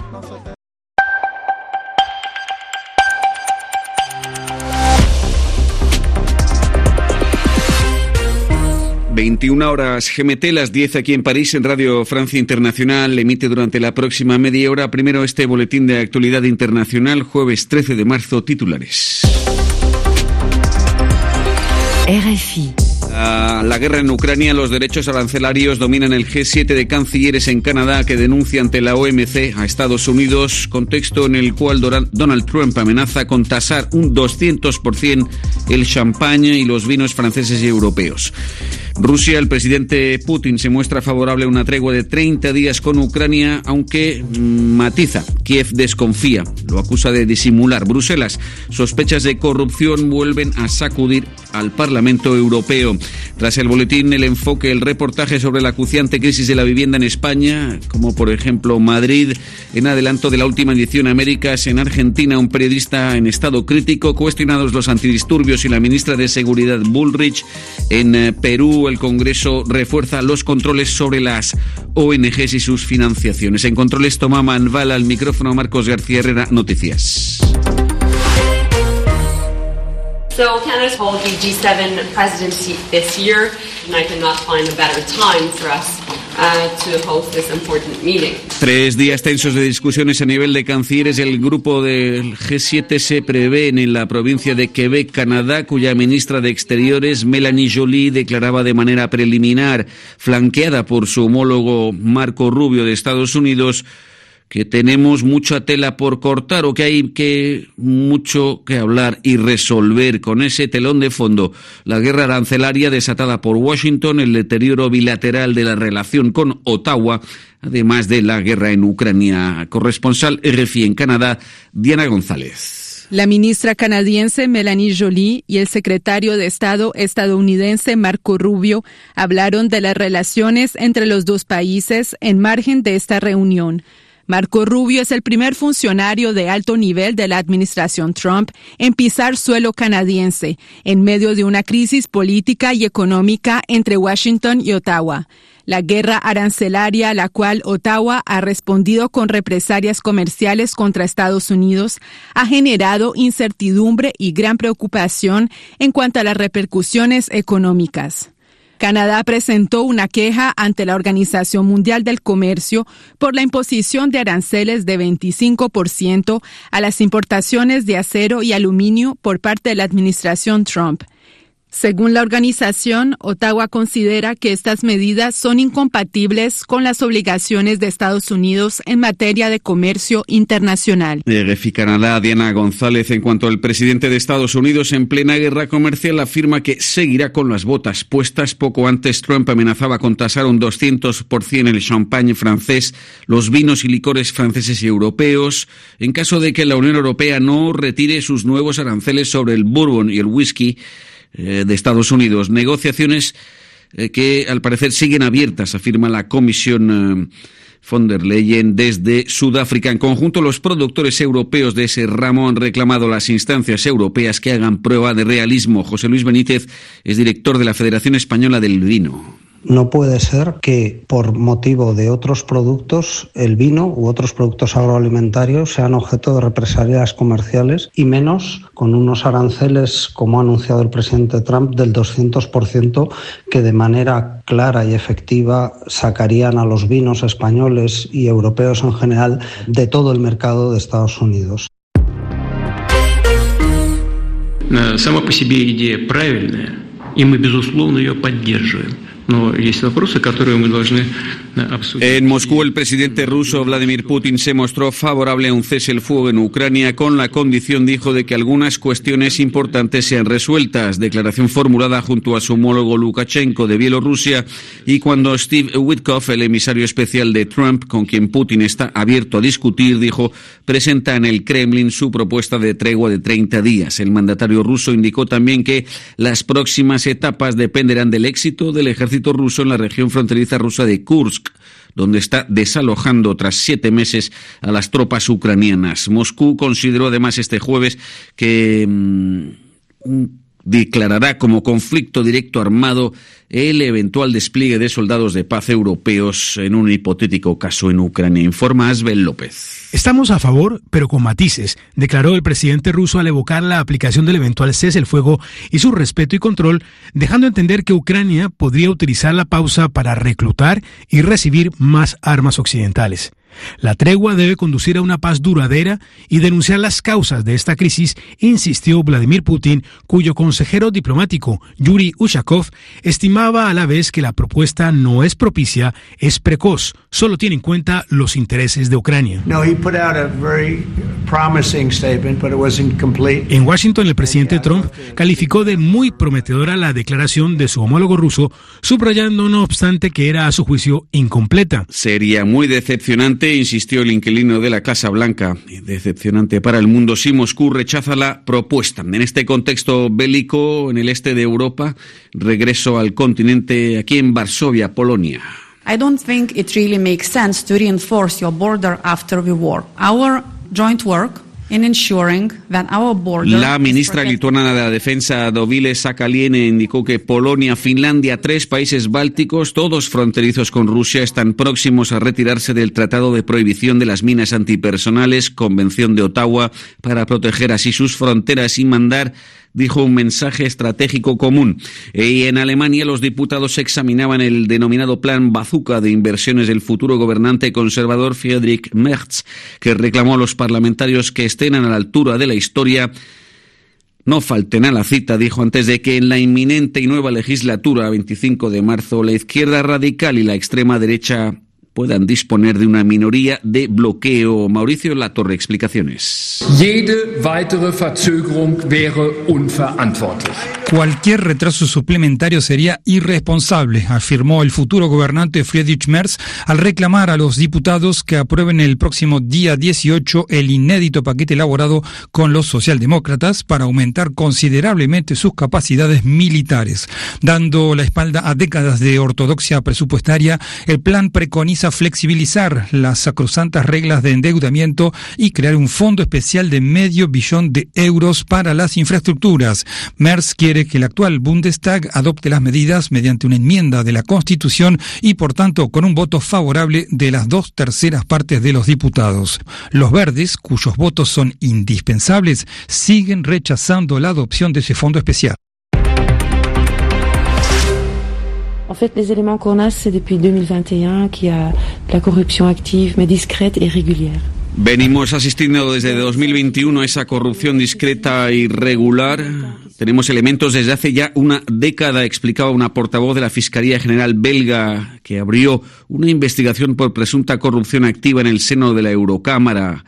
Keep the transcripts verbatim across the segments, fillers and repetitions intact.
veintiuna horas G M T, las diez aquí en París, en Radio Francia Internacional. Emite durante la próxima media hora primero este boletín de actualidad internacional, jueves trece de marzo, titulares. R F I. A la guerra en Ucrania, los derechos arancelarios dominan el G siete de cancilleres en Canadá, que denuncia ante la O M C a Estados Unidos, contexto en el cual Donald Trump amenaza con tasar un doscientos por ciento el champán y los vinos franceses y europeos. Rusia, el presidente Putin se muestra favorable a una tregua de treinta días con Ucrania, aunque mmm, matiza. Kiev desconfía, lo acusa de disimular. Bruselas, sospechas de corrupción vuelven a sacudir al Parlamento Europeo. Tras el boletín, el enfoque, el reportaje sobre la acuciante crisis de la vivienda en España, como por ejemplo Madrid. En adelanto de la última edición, Américas. En Argentina, un periodista en estado crítico, cuestionados los antidisturbios y la ministra de Seguridad Bullrich. En eh, Perú, el Congreso refuerza los controles sobre las O N Ges y sus financiaciones. En controles, Tomás Manval, al micrófono Marcos García Herrera, noticias. So Canada's hold the G seven presidency this year, and I cannot find a better time for us uh, to host this important meeting. Tres días tensos de discusiones a nivel de cancilleres. El grupo del G siete se prevé en la provincia de Quebec, Canadá, cuya ministra de Exteriores, Melanie Joly, declaraba de manera preliminar, flanqueada por su homólogo Marco Rubio de Estados Unidos, que tenemos mucha tela por cortar o que hay que mucho que hablar y resolver. Con ese telón de fondo, la guerra arancelaria desatada por Washington, el deterioro bilateral de la relación con Ottawa, además de la guerra en Ucrania. Corresponsal R F I en Canadá, Diana González. La ministra canadiense Melanie Joly y el secretario de Estado estadounidense Marco Rubio hablaron de las relaciones entre los dos países en margen de esta reunión. Marco Rubio es el primer funcionario de alto nivel de la administración Trump en pisar suelo canadiense, en medio de una crisis política y económica entre Washington y Ottawa. La guerra arancelaria a la cual Ottawa ha respondido con represalias comerciales contra Estados Unidos ha generado incertidumbre y gran preocupación en cuanto a las repercusiones económicas. Canadá presentó una queja ante la Organización Mundial del Comercio por la imposición de aranceles de veinticinco por ciento a las importaciones de acero y aluminio por parte de la administración Trump. Según la organización, Ottawa considera que estas medidas son incompatibles con las obligaciones de Estados Unidos en materia de comercio internacional. R F I Canadá, Diana González. En cuanto al presidente de Estados Unidos, en plena guerra comercial, afirma que seguirá con las botas puestas. Poco antes, Trump amenazaba con tasar un doscientos por ciento el champán francés, los vinos y licores franceses y europeos, en caso de que la Unión Europea no retire sus nuevos aranceles sobre el bourbon y el whisky de Estados Unidos. Negociaciones eh, que al parecer siguen abiertas, afirma la Comisión eh, von der Leyen desde Sudáfrica. En conjunto, los productores europeos de ese ramo han reclamado a las instancias europeas que hagan prueba de realismo. José Luis Benítez es director de la Federación Española del Vino. No puede ser que por motivo de otros productos el vino u otros productos agroalimentarios sean objeto de represalias comerciales, y menos con unos aranceles, como ha anunciado el presidente Trump, del doscientos por ciento, que de manera clara y efectiva sacarían a los vinos españoles y europeos en general de todo el mercado de Estados Unidos. Сама по себе идея правильная, и мы, безусловно, ее поддерживаем. En Moscú, el presidente ruso Vladimir Putin se mostró favorable a un cese el fuego en Ucrania, con la condición, dijo, de que algunas cuestiones importantes sean resueltas. Declaración formulada junto a su homólogo Lukashenko de Bielorrusia, y cuando Steve Witkoff, el emisario especial de Trump, con quien Putin está abierto a discutir, dijo, presenta en el Kremlin su propuesta de tregua de treinta días. El mandatario ruso indicó también que las próximas etapas dependerán del éxito del ejército ruso en la región fronteriza rusa de Kursk, donde está desalojando tras siete meses a las tropas ucranianas. Moscú consideró además este jueves que mmm, un declarará como conflicto directo armado el eventual despliegue de soldados de paz europeos en un hipotético caso en Ucrania, informa Asbel López. Estamos a favor, pero con matices, declaró el presidente ruso al evocar la aplicación del eventual cese el fuego y su respeto y control, dejando entender que Ucrania podría utilizar la pausa para reclutar y recibir más armas occidentales. La tregua debe conducir a una paz duradera y denunciar las causas de esta crisis, insistió Vladimir Putin, cuyo consejero diplomático, Yuri Ushakov, estimaba a la vez que la propuesta no es propicia, es precoz, solo tiene en cuenta los intereses de Ucrania. No, he put out a very promising statement, but it was incomplete. En Washington, el presidente Trump calificó de muy prometedora la declaración de su homólogo ruso, subrayando no obstante que era a su juicio incompleta. Sería muy decepcionante, insistió el inquilino de la Casa Blanca, decepcionante para el mundo si Moscú rechaza la propuesta. En este contexto bélico en el este de Europa, regreso al continente aquí en Varsovia, Polonia. I don't think it really makes sense to reinforce your border after the war. Our joint work in ensuring that our border. La ministra lituana de la Defensa, Dovilė Šakalienė, indicó que Polonia, Finlandia, tres países bálticos, todos fronterizos con Rusia, están próximos a retirarse del Tratado de Prohibición de las Minas Antipersonales, Convención de Ottawa, para proteger así sus fronteras y mandar, dijo, un mensaje estratégico común. Y en Alemania los diputados examinaban el denominado Plan Bazooka de inversiones del futuro gobernante conservador Friedrich Merz, que reclamó a los parlamentarios que estén a la altura de la historia. No falten a la cita, dijo, antes de que en la inminente y nueva legislatura, veinticinco de marzo, la izquierda radical y la extrema derecha puedan disponer de una minoría de bloqueo. Mauricio Latorre, explicaciones. Jede weitere Verzögerung wäre unverantwortlich. Cualquier retraso suplementario sería irresponsable, afirmó el futuro gobernante Friedrich Merz al reclamar a los diputados que aprueben el próximo día dieciocho el inédito paquete elaborado con los socialdemócratas para aumentar considerablemente sus capacidades militares. Dando la espalda a décadas de ortodoxia presupuestaria, el plan preconiza flexibilizar las sacrosantas reglas de endeudamiento y crear un fondo especial de medio billón de euros para las infraestructuras. Merz quiere que el actual Bundestag adopte las medidas mediante una enmienda de la Constitución y, por tanto, con un voto favorable de las dos terceras partes de los diputados. Los verdes, cuyos votos son indispensables, siguen rechazando la adopción de ese fondo especial. En fait, les éléments qu'on a, c'est depuis deux mille vingt et un qu'il y a de la corruption active, mais discrète et régulière. Venimos asistiendo desde dos mil veintiuno a esa corrupción discreta y regular. Tenemos elementos desde hace ya una década, explicaba una portavoz de la Fiscalía General belga, que abrió una investigación por presunta corrupción activa en el seno de la Eurocámara,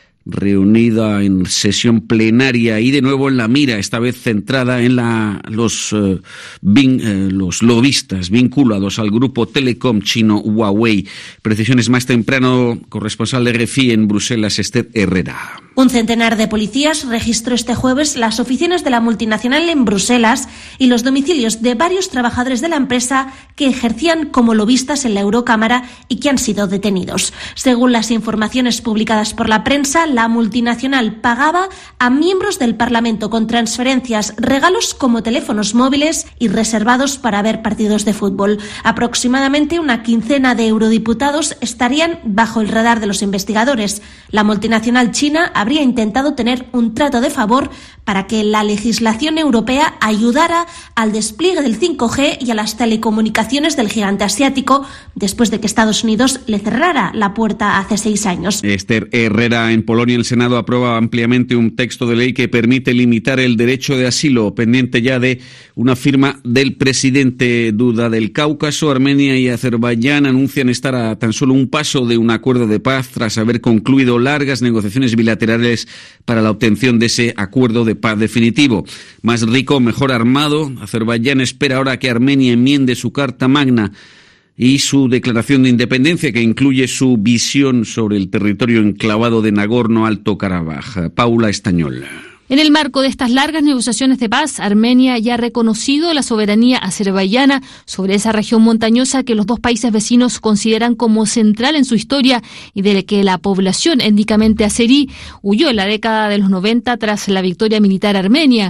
reunida en sesión plenaria y de nuevo en la mira, esta vez centrada en la, los, eh, vin, eh, los lobistas vinculados al grupo telecom chino Huawei. Precisiones más temprano, corresponsal de R F I en Bruselas, Esther Herrera. Un centenar de policías registró este jueves las oficinas de la multinacional en Bruselas y los domicilios de varios trabajadores de la empresa que ejercían como lobistas en la Eurocámara y que han sido detenidos. Según las informaciones publicadas por la prensa, la multinacional pagaba a miembros del Parlamento con transferencias, regalos como teléfonos móviles y reservados para ver partidos de fútbol. Aproximadamente una quincena de eurodiputados estarían bajo el radar de los investigadores. La multinacional china habría intentado tener un trato de favor para que la legislación europea ayudara al despliegue del cinco G y a las telecomunicaciones del gigante asiático, después de que Estados Unidos le cerrara la puerta hace seis años. Esther Herrera, en Polonia el Senado aprueba ampliamente un texto de ley que permite limitar el derecho de asilo, pendiente ya de una firma del presidente. Duda del Cáucaso, Armenia y Azerbaiyán anuncian estar a tan solo un paso de un acuerdo de paz tras haber concluido largas negociaciones bilaterales para la obtención de ese acuerdo de paz definitivo. Más rico, mejor armado, Azerbaiyán espera ahora que Armenia enmiende su Carta Magna y su declaración de independencia, que incluye su visión sobre el territorio enclavado de Nagorno-Alto Karabaj. Paula Estañol. En el marco de estas largas negociaciones de paz, Armenia ya ha reconocido la soberanía azerbaiyana sobre esa región montañosa que los dos países vecinos consideran como central en su historia y de la que la población étnicamente azerí huyó en la década de los noventa tras la victoria militar armenia.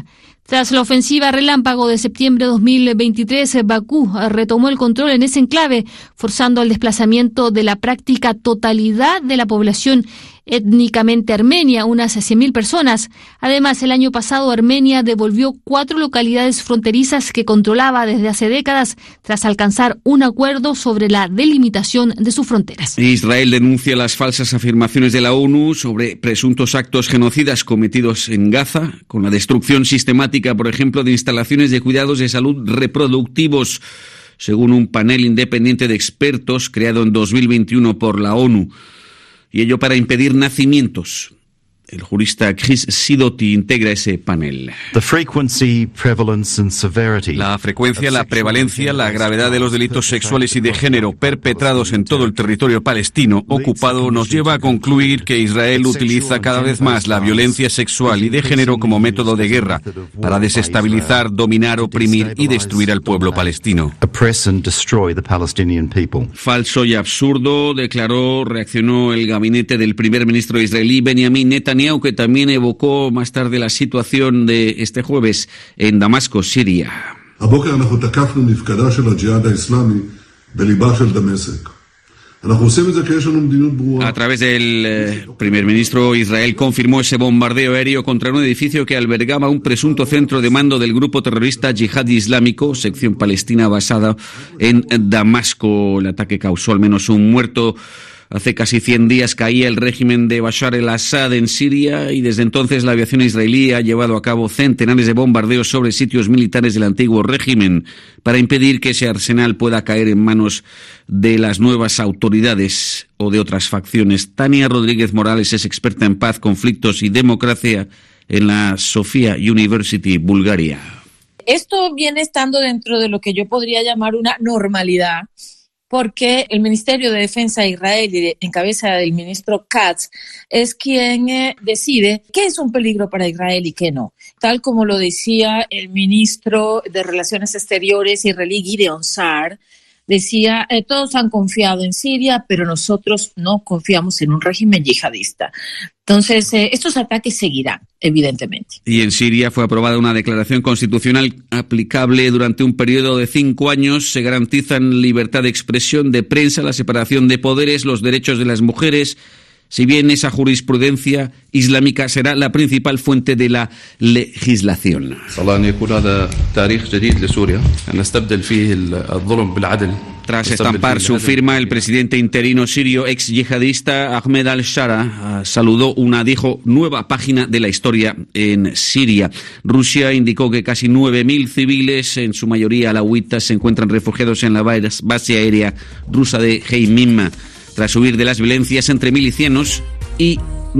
Tras la ofensiva relámpago de septiembre de dos mil veintitrés, Bakú retomó el control en ese enclave, forzando el desplazamiento de la práctica totalidad de la población étnicamente armenia, unas cien mil personas. Además, el año pasado Armenia devolvió cuatro localidades fronterizas que controlaba desde hace décadas, tras alcanzar un acuerdo sobre la delimitación de sus fronteras. Israel denuncia las falsas afirmaciones de la ONU sobre presuntos actos genocidas cometidos en Gaza, con la destrucción sistemática, por ejemplo, de instalaciones de cuidados de salud reproductivos, según un panel independiente de expertos creado en dos mil veintiuno por la ONU. Y ello para impedir nacimientos. El jurista Chris Sidoti integra ese panel. La frecuencia, la prevalencia, la gravedad de los delitos sexuales y de género perpetrados en todo el territorio palestino ocupado nos lleva a concluir que Israel utiliza cada vez más la violencia sexual y de género como método de guerra para desestabilizar, dominar, oprimir y destruir al pueblo palestino. Falso y absurdo, declaró, reaccionó el gabinete del primer ministro israelí Benjamin Netanyahu, que también evocó más tarde la situación de este jueves en Damasco, Siria. A través del eh, primer ministro, Israel confirmó ese bombardeo aéreo contra un edificio que albergaba un presunto centro de mando del grupo terrorista Yihad Islámico, sección palestina basada en Damasco. El ataque causó al menos un muerto. Hace casi cien días caía el régimen de Bashar el-Assad en Siria y desde entonces la aviación israelí ha llevado a cabo centenares de bombardeos sobre sitios militares del antiguo régimen para impedir que ese arsenal pueda caer en manos de las nuevas autoridades o de otras facciones. Tania Rodríguez Morales es experta en paz, conflictos y democracia en la Sofia University, Bulgaria. Esto viene estando dentro de lo que yo podría llamar una normalidad, porque el Ministerio de Defensa de Israel, en cabeza del ministro Katz, es quien eh, decide qué es un peligro para Israel y qué no. Tal como lo decía el ministro de Relaciones Exteriores israelí, Gideon Sa'ar, decía, eh, todos han confiado en Siria, pero nosotros no confiamos en un régimen yihadista. Entonces, eh, estos ataques seguirán, evidentemente. Y en Siria fue aprobada una declaración constitucional aplicable durante un periodo de cinco años. Se garantizan libertad de expresión, de prensa, la separación de poderes, los derechos de las mujeres. Si bien esa jurisprudencia islámica será la principal fuente de la legislación. Tras estampar su firma, el presidente interino sirio ex yihadista Ahmed al-Shara saludó una, dijo, nueva página de la historia en Siria. Rusia indicó que casi nueve mil civiles, en su mayoría alawitas, se encuentran refugiados en la base aérea rusa de Heimim, tras huir de las violencias entre milicianos y